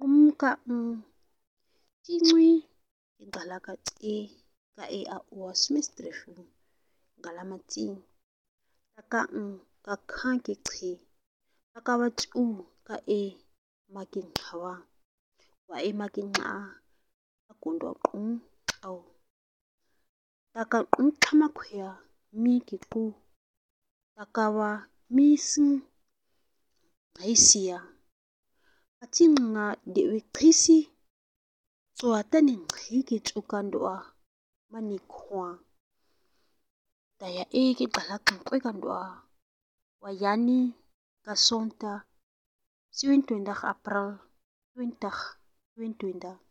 Qumkang tincwi igqala ka e a ua smestrefung galamating takang ka khan ki qhi akawachu ka e making hawa wa e making a akundo qung au taka qung thama khya mi ki qu takawa mi sing haisia atinga dewi qhisi tsuatani nghi ki tsukandoa mani khwa taya e ki qala qwe kandoa wayani kasonta 27 April 2020